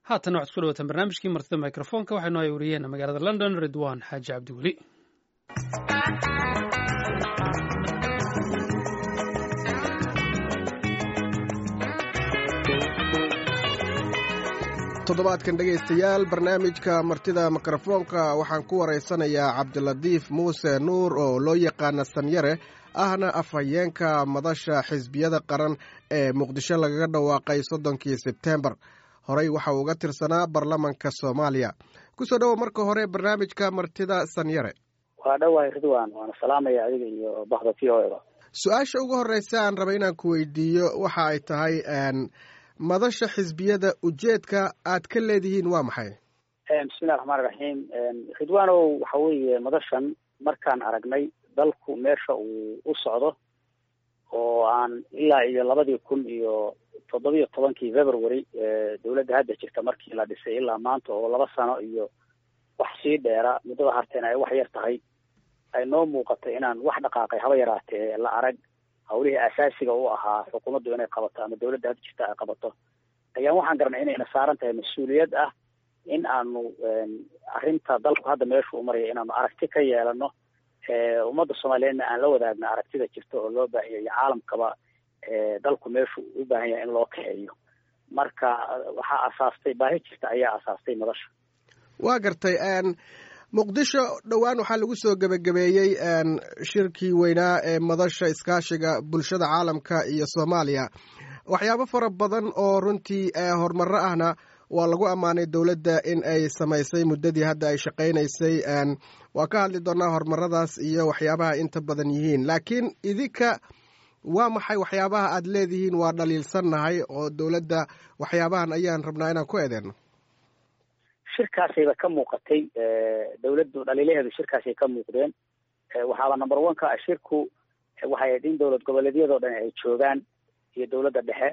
haatan waxaad ku dhawataan barnaamijkii martida mikrofoonka waxaynu ay wariyeen magaalada london ridwan xaaji cabdiweli. toddobaadkan dhegaystayaal barnaamijka martida mikrofoonka waxaan ku waraysanayaa cabdilatiif muuse nuur oo loo yaqaana sanyare ahna afhayeenka madasha xisbiyada qaran ee muqdisho lagaga dhawaaqay 30 sebtembar. horey waxa uu uga tirsanaa baarlamanka Soomaaliya. kusoo dhawo marka hore barnaamijka martida sanyare. waa dhawahay ridwan, waana salaamaya adiga iyo bahda VOA. su-aasha ugu horeysa aan raba inaan ku weydiiyo waxa ay tahay madasha xisbiyada ujeedka aad ka leedihiin waa maxay? bismillahi raxmaani raxiim. ridwanow waxa weeye madashan markaan aragnay dalku meesha uu u socdo oo aan ilaa iyo 2017 February dawladda hadda jirta markii la dhisay ilaa maanta oo 2 sano iyo wax sii dheera muddada harteen ay wax yar tahay, ay noo muuqatay inaan wax dhaqaaqay haba yaraatee la arag hawlihii asaasiga u ahaa xukuumaddu inay qabato ama dawladda hadda jirta ay qabato. ayaan waxaan garanay inayna saaran tahay mas-uuliyad ah in aanu arrinta dalku hadda meeshu u maraya inaanu aragti ka yeelano, ummadda Soomaaliyeedna aan la wadaagno aragtida jirta oo loo baahiyo iyo caalamkaba dalku meeshu u baahan yahay in loo kaxeeyo. marka waxaa asaastay baahi jirta ayaa asaastay madasha. waa gartay. muqdisho dhowaan waxaa lagu soo gebagabeeyey shirkii weynaa ee madasha iskaashiga bulshada caalamka iyo Soomaaliya. waxyaabo fara badan oo runtii horumarro ahna waa lagu ammaanay dowladda in ay samaysay muddadii hadda ay shaqaynaysay. waa ka hadli doonaa horumaradaas iyo waxyaabaha inta badan yihiin, laakiin idinka waa maxay waxyaabaha aad leedihiin waa dhaliilsannahay oo dowladda waxyaabahan ayaan rabnaa inaan ku eedeeno? shirkaasayba ka muuqatay dawladdu dhaliilaheedu shirkaasay ka muuqdeen. waxaaba number 1 ka ah shirku waxay ahayd in dowlad goboleedyadoo dhan ay joogaan iyo dawladda dhexe,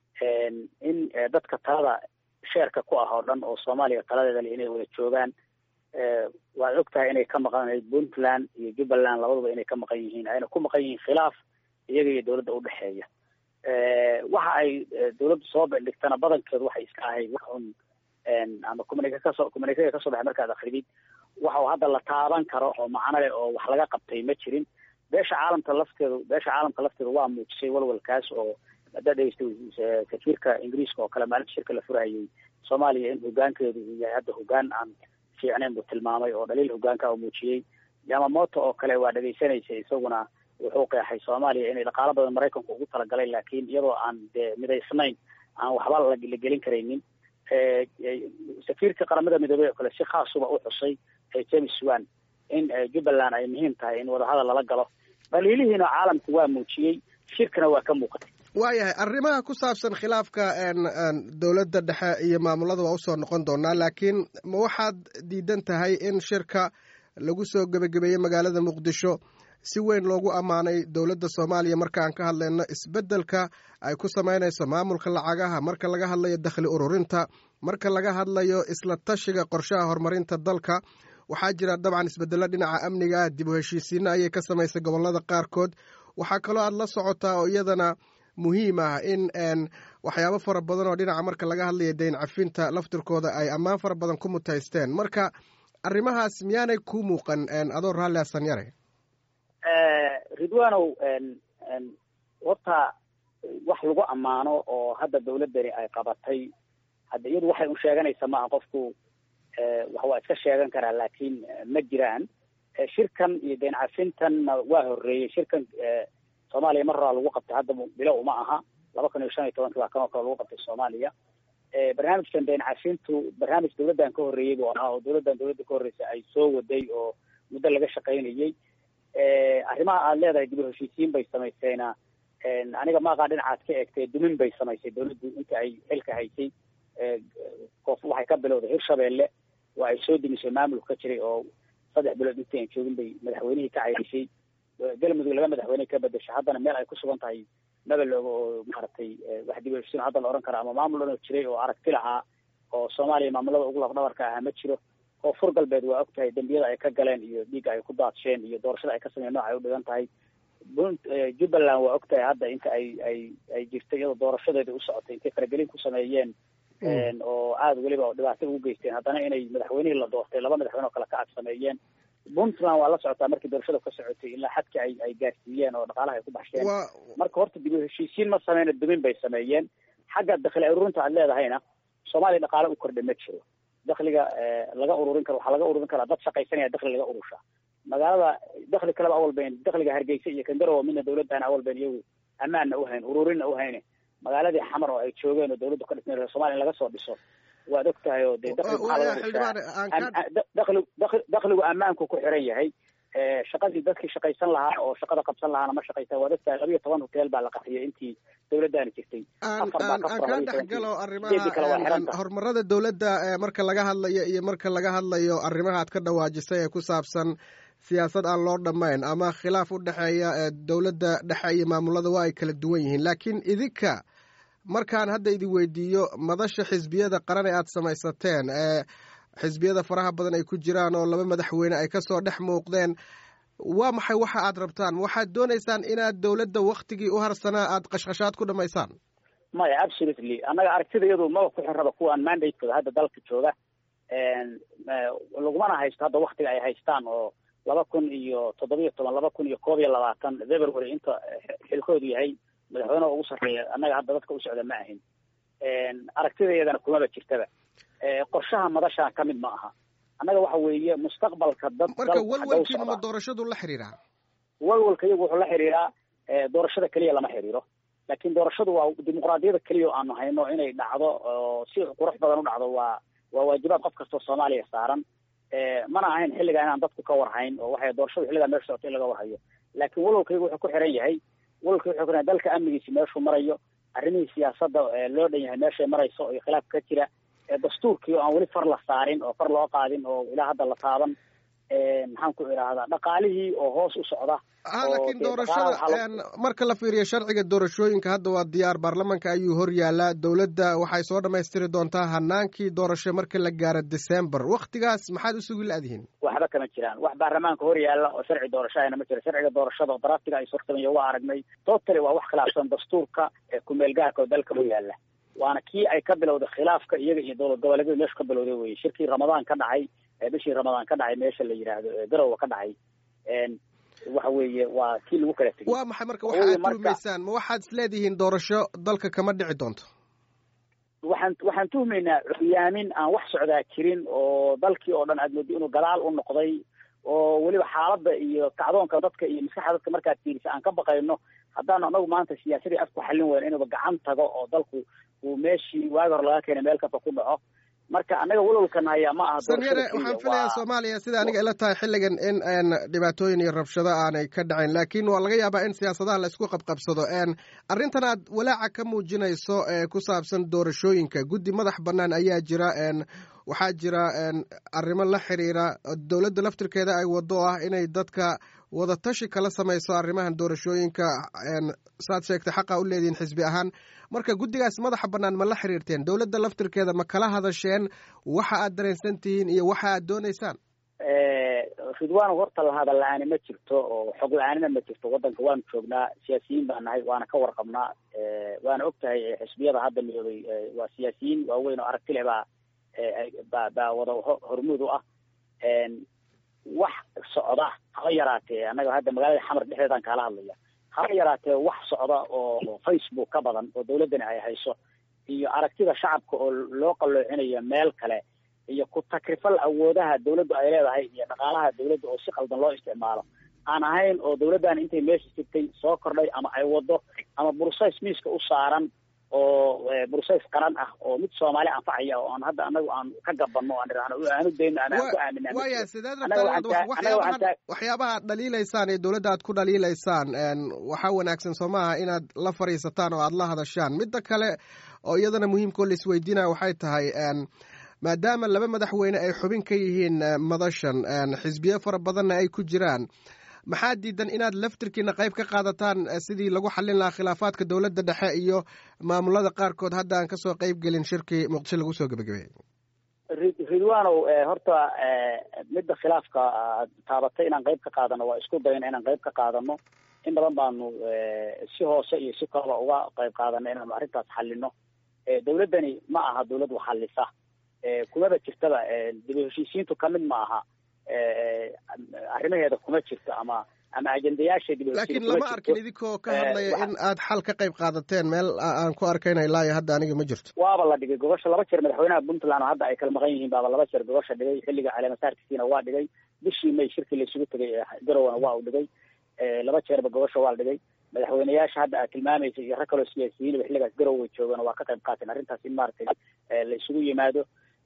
in dadka talada sheerka ku ah oo dhan oo Soomaaliya taladeeda le inay wada joogaan. waad ogtahay inay ka maqan Puntland iyo Jubbaland labaduba inay ka maqan yihiin, ayna ku maqan yihiin khilaaf iyaga iyo dawladda u dhexeeya. waxa ay dawladdu soo bandhigtana badankeedu waxay iska ahayd wax un ama communique kasoo baxay markaad akhridid waxa uu hadda la taaban karo oo macno leh oo wax laga qabtay ma jirin. beesha caalamka lafteedu waa muujisay walwalkaas oo hadda dhageystay safiirka Ingiriiska oo kale maalinta shirka la furayay Soomaaliya in hogaankeedu yahay hadda hogaan aan fiicnayn buu tilmaamay oo dhaliil hogaanka uu muujiyey. Yamamoto oo kale waa dhageysanaysa isaguna wuxuu qeexay Soomaaliya inay dhaqaale badan Mareykanku ugu talagalay laakiin iyadoo aan midaysnayn aan waxba la gelin karaynin. safiirka qaramada midoobay oo kale si khaas ah u xusay James Wan in Jubbaland ay muhiim tahay in wadahadal lala galo. dhaliilihiina caalamku waa muujiyey, shirkana waa ka muuqatay. waayahay arrimaha ku saabsan khilaafka dowladda dhexe iyo maamulada waa usoo noqon doonaa, laakiin ma waxaad diidan tahay in shirka lagu soo gebagabeeyey magaalada Muqdisho si weyn loogu ammaanay dowladda Soomaaliya marka aan ka hadlayno isbeddelka ay ku samaynayso maamulka lacagaha, marka laga hadlayo dakhli ururinta, marka laga hadlayo isla tashiga qorshaha horumarinta dalka? waxaa jira dabcan isbeddello dhinaca amniga, dib u heshiisiinna ayay ka samaysay gobollada qaarkood. waxaa kaloo aad la socotaa oo iyadana muhiim ah in waxyaabo fara badan oo dhinaca marka laga hadlayo dayn cafinta laftirkooda ay ammaan fara badan ku mutaysteen. marka arrimahaas miyaanay ku muuqan adoo raalli ah sanyare? ridwanow, horta wax lagu ammaano oo hadda dawladdani ay qabatay hadda iyadu waxay u sheeganaysa maaha qofku wax waa iska sheegan karaa laakiin ma jiraan. shirkan iyo dayn cafintanna waa horreeyey. shirkan Soomaaliya mar hore lagu qabtay, hadda bilow uma aha. 2015 waa kan oo kale lagu qabtay Soomaaliya. barnaamijkan dayn cafintu barnaamij dawladdan ka horreeyey buu ahaa oo dawladda ka horreysay ay soo waday oo muddo laga shaqaynayay. arrimaha aad leedahay dib u heshiisiin bay samaysayna aniga maaqa dhinacaad ka eegtay dumin bay samaysay dawladdu inta ay xilka haysay. waxay ka bilowday Hirshabeelle waa ay soo dimisay maamulka ka jiray oo 3 bilood intii aan joogin bay madaxweynihii ka cayrisay. galmudug laga madaxweyne ka bedeshay, haddana meel ay ku sugan tahay nabalooga oo maaragtay wax dib u heshiisiin hadda la oran kara ama maamul dhan oo jiray oo aragti lahaa oo Soomaaliya maamulada ugu lafdhabarka ah ma jiro. oo fur galbeed waa ogtahay dambiyada ay ka galeen iyo dhiigga ay ku daadsheen iyo doorashada ay ka sameeyeen nooc ay u dhigan tahay. Jubbaland waa ogtahay hadda inta ay jirtay iyadoo doorashadeeda u socotay intay faragelin ku sameeyeen oo aada weliba dhibaato ugu geysteen haddana inay madaxweynihii la doortay laba madaxweyne oo kale ka ag sameeyeen. puntland waa la socotaa markii doorashada ka socotay ilaa xadka ay gaarsiiyeen oo dhaqaalaha ay ku baxsheen. marka horta dib u heshiisiin ma sameyna, dumin bay sameeyeen. xagga dakhli ururinta aad leedahayna soomaaliya dhaqaale u kordha ma jiro. dakhliga laga ururin karo waxaa laga ururin karaa dad shaqaysanaya dakhli laga urusha. magaalada dakhli kaleba awal bayn dakhliga Hargeysa iyo Kangarowe midna dawladana awal bayn iyagu amaanna u hayn ururinna u hayne. magaaladii xamar oo ay joogeen oo dawladdu ka dhisnay Soomaaliya laga soo dhiso waad ogtahay oo dakhligu ammaanku ku xiran yahay. shaqadii dadkii shaqaysan lahaa oo shaqada qabsan lahaana ma shaqaysan. waad ogtahay 12 hotel baa la qaxiyay intii dawladdaani jirtay. aan ka dhexgalo arrimaha horumarada dawladda marka laga hadlayo iyo marka laga hadlayo arrimaha aad ka dhawaajisay ee ku saabsan siyaasad aan loo dhammayn ama khilaaf u dhexeeya dawladda dhexe iyo maamulada waa ay kala duwan yihiin. laakiin idinka markaan hadda idin weydiiyo madasha xisbiyada qaran ee aad samaysateen xisbiyada faraha badan ay ku jiraan oo laba madaxweyne ay ka soo dhex muuqdeen, waa maxay waxa aad rabtaan? waxaad doonaysaan inaad dawladda waktigii u harsanaa aad qashqashaad ku dhammaysaan? maya, absolutely. annaga aragtida iyadu maba ku xirraba kuwaan mandatekooda hadda dalka jooga. lagumana haysto hadda waktiga ay haystaan oo 2017 2021 February inta xilkoodu yahay madaxweynaha ugu sarreeya. annaga hadda dadka u socda ma ahin. aragtidaydana kumaba jirtaba. qorshaha madasha ka mid ma aha. annaga waxa weeye mustaqbalka dad marka walwalkiina ma doorashadu la xiriiraa? walwalka iyagu wuxuu la xiriiraa doorashada keliya lama xiriiro. laakiin doorashadu waa dimuqraadiyada keliya oo aanu hayno inay dhacdo oo si qurux badan u dhacdo waa waajibaad qof kastoo Soomaaliya saaran. mana ahayn xilliga inaan dadku ka warhayn oo waxay doorashadu xilliga meesha socotay laga warhayo. laakiin walwalkaygu wuxuu ku xiran yahay dalka amnigiisa meeshuu marayo, arrimihii siyaasadda loo dhan yahay meeshay marayso iyo khilaaf ka jira, dastuurkii oo aan weli far la saarin oo far loo qaadin oo ilaa hadda la taaban, maxaan ku idhaahdaa dhaqaalihii oo hoos u socda. laakiin doorashada marka la fiiriyo sharciga doorashooyinka hadda waa diyaar, baarlamanka ayuu hor yaalaa. dawladda waxay soo dhammaystiri doontaa hanaankii doorasho marka la gaaro December. waktigaas maxaad u sugi laadihiin? waxba kama jiraan wax baarlamaanka hor yaala oo sharci doorasho ahna ma jiro. sharciga doorashada oo daraftiga ay sortamayo waa aragnay. totally waa wax khilaafsan dastuurka ku-meel gaarka oo dalka u yaala. waana kii ay ka bilowday khilaafka iyaga iyo dowlad goboleedyada meesha ka bilowday weye. shirkii Ramadaan ka dhacay bishii Ramadaan ka dhacay meesha la yiraahdo Garowe ka dhacay. waxa weeye waa kii lagu kala tegay. waa maxay marka waxaad tuhmaysaan? ma waxaad isleedihiin doorasho dalka kama dhici doonto? waxaan tuhmaynaa curyaamin aan wax socdaa jirin oo dalkii oo dhan aad moodi inuu gadaal u noqday oo weliba xaaladda iyo kacdoonka dadka iyo maskaxda dadka markaad fiirisa aan ka baqayno haddaanu anagu maanta siyaasadii af ku xallin weyno inuuba gacan tago oo dalku uu meeshii waagi hor laga keenay meel kasta ku dhaco. marka anaga walwalkan hayaa ma aha. Sanyare, waxaan filayaa Soomaaliya sida aniga ila tahay xilligan in dhibaatooyin iyo rabshado aanay ka dhacin, laakiin waa laga yaabaa in siyaasadaha la isku qabqabsado. arrintan aad walaaca ka muujinayso ku saabsan doorashooyinka, guddi madax bannaan ayaa jira. waxaa jira arrimo la xiriira dowladda laftirkeeda ay wado ah inay dadka wadatashi kala samayso arrimahan doorashooyinka. saad sheegtay xaqa u leedihiin xisbi ahaan. marka guddigaas madaxa bannaan ma la xiriirteen? dowladda laftirkeeda ma kala hadasheen waxa aad dareensan tihiin iyo waxa aad doonaysaan? ridwaan horta la hadal la-aani ma jirto oo xog la-aanina ma jirto. waddanka waanu joognaa, siyaasiyiin baan nahay, waana ka warqabnaa. waana ogtahay xisbiyada hadda midoobay waa siyaasiyiin waaweyn oo aragti leh baa wada hormuud u ah. wax socda haba yaraatee annaga hadda magaalada xamar dhexdeedaan kaala hadlaya, haba yaraatee wax socda oo Facebook ka badan oo dawladdani ay hayso iyo aragtida shacabka oo loo qalloocinayo meel kale iyo ku takrifal awoodaha dawladdu ay leedahay iyo dhaqaalaha dawladda oo si qaldan loo isticmaalo aan ahayn oo dawladdan intay meesha jirtay soo kordhay ama ay wado ama bursays miiska u saaran oo bursays qaran ah oo mid Soomaali anfacaya oo aan hadda anagu aan ka gabanno aan iraahno aanu deeyno aan ku aaminaa. Waaya sidaad rabtaan waxyaabaha dhaliilaysaan ee dawladda aad ku dhaliilaysaan waxa wanaagsan Soomaha inaad la fariisataan oo aad la hadashaan. midda kale oo iyadana muhiimka oo la isweydiinaa waxay tahay maadaama laba madaxweyne ay xubin ka yihiin madashan, xisbiyo fara badanna ay ku jiraan, maxaa diidan inaad laftirkiina qayb ka qaadataan sidii lagu xallin lahaa khilaafaadka dowladda dhexe iyo maamulada qaarkood hadda aan kasoo qayb gelin shirkii Muqdisho lagu soo gabagabeeyey? Ridwaanow, horta midda khilaafka taabatay inaan qayb ka qaadano waa isku dayno inaan qayb ka qaadano. in badan baanu si hoose iyo si kalaba uga qayb qaadano inaanu arrintaas xallino. dawladdani ma aha dawlad waxallisa kumaba jirtaba dib u heshiisiintu kamid ma aha arrimaheeda kuma jirto ama ajendayaasha dib u heshiisiin laakiin lama arkin idinkoo ka hadlaya in aad xal ka qayb qaadateen meel aan ku arkayna ilaa iyo hadda aniga ma jirto waaba la dhigay gobasha 2 jeer madaxweynaha Puntland hadda ay kala maqan yihiin baaba 2 jeer gobasha dhigay xilliga caleemasaarkiisina waa dhigay bishii May shirkii la isugu tagay garowana waa u dhigay 2 jeerba gobasha waa la dhigay madaxweynayaasha hadda aad tilmaamaysa iyo rag kale oo siyaasiyiin xilligaas garow way joogaan waa ka qayb qaateen arrintaas in maartay la isugu yimaado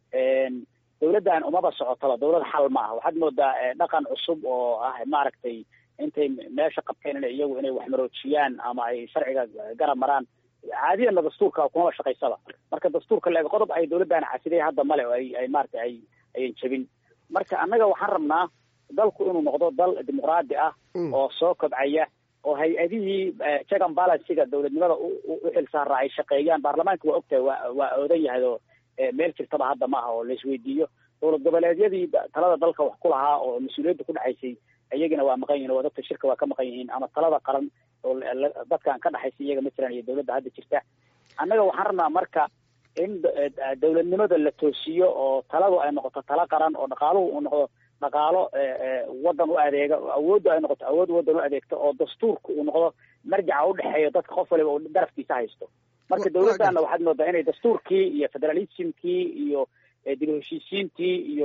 dawladdan umaba socotaba dawlad xal ma aha waxaad moodaa dhaqan cusub oo ah maaragtay intay meesha qabteen inay wax maroojiyaan ama ay sharciga garab maraan caadiyan dastuurka kuma shaqaysaba marka dastuurka la qodob ay dawladdan casiday hadda male oo ay maartay ay jabin marka annaga waxaan rabnaa dalku inuu noqdo dal dimuqraadi ah oo soo kobcaya oo hay-adihii check and balance-ga dawladnimada u xilsaaraa ay shaqeeyaan baarlamaanka waa ogtahay waa oodan yahay oo meel jirtaba hadda maaha oo la isweydiiyo dowlad goboleedyadii talada dalka wax ku lahaa oo mas-uuliyadda ku dhaxaysay iyagana waa maqan yihiin oo dadka shirka waa ka maqan yihiin ama talada qaran oo dadkaan ka dhaxaysay iyaga ma jiraan iyo dawladda hadda jirta annaga waxaan rabnaa marka in dawladnimada la toosiyo oo taladu ay noqoto tala qaran oo dhaqaaluhu uu noqdo dhaqaalo waddan u adeega awooddu ay noqoto awood waddan u adeegto oo dastuurka uu noqdo marjaca u dhexeeyo dadka qof waliba uu darafkiisa haysto marka dawladdaana waxaad moodaa inay dastuurkii iyo federalismkii iyo dib u heshiisiintii iyo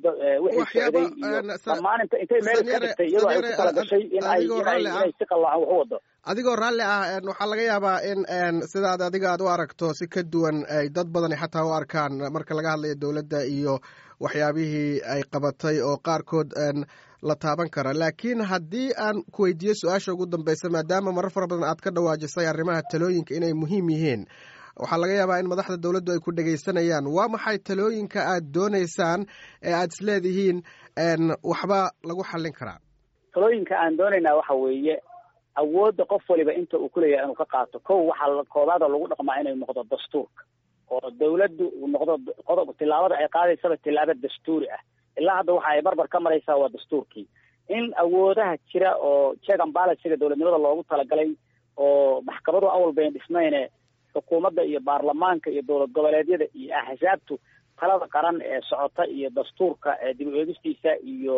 wixii socday iyo dhammaan intay meel ka dhigtay iyadoo ay ku kala gashay inay si qalloocan wax u wado adigoo raalli ah waxaa laga yaabaa in sidaad adiga aad u aragto si ka duwan ay dad badani xataa u arkaan marka laga hadlayo dawladda iyo waxyaabihii ay qabatay oo qaarkood la taaban kara laakiin haddii aan ku weydiiyo su-aasha ugu dambaysa maadaama marar fara badan aad ka dhawaajisay arrimaha talooyinka inay muhiim yihiin waxaa laga yaabaa in madaxda dawladdu ay ku dhegaysanayaan waa maxay talooyinka aad doonaysaan ee aad isleedihiin waxba lagu xallin karaa talooyinka aan doonaynaa waxa weeye awoodda qof waliba inta uu kuleeyahay inuu ka qaato waxaa koobaad oo lagu dhaqmaa inay noqdo dastuurka oo dawladdu uu noqdo qodob tillaabada ay qaadaysaba tillaabo dastuuri ah ilaa hadda waxa ay barbar ka maraysaa waa dastuurkii in awoodaha jira oo check and balance-ga dawladnimada loogu talagalay oo maxkamadu awal bayn dhismayne xukuumadda iyo baarlamaanka iyo dowlad goboleedyada iyo axsaabtu talada qaran ee socota iyo dastuurka dib u eegistiisa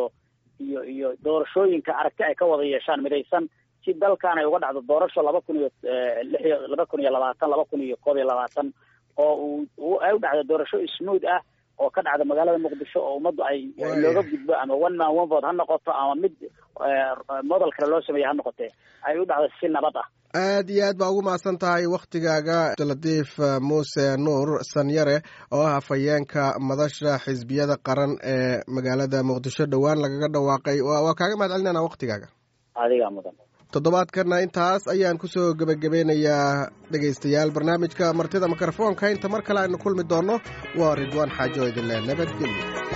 iyo doorashooyinka aragti ay ka wada yeeshaan midaysan si dalkan ay uga dhacdo doorasho 2020 oo ay u dhacdo doorasho smooth ah oo ka dhacda magaalada muqdisho oo ummaddu ay looga gudbo ama one man one vote ha noqoto ama mid model kale loo sameeyo ha noqotee ay u dhacdo si nabad ah aad iyo aad baa ugu mahadsan tahay waktigaaga Latiif Muuse Nuur Sanyare oo ah afhayeenka madasha xisbiyada qaran ee magaalada muqdisho dhowaan lagaga dhawaaqay waa kaaga mahad celinayna waktigaaga adiga mudan toddobaadkana intaas ayaan kusoo gebagabeynayaa dhegaystayaal barnaamijka martida mikrofoonka inta mar kale aynu kulmi doonno waa Ridwaan Xaajo idin leh nabadgelyo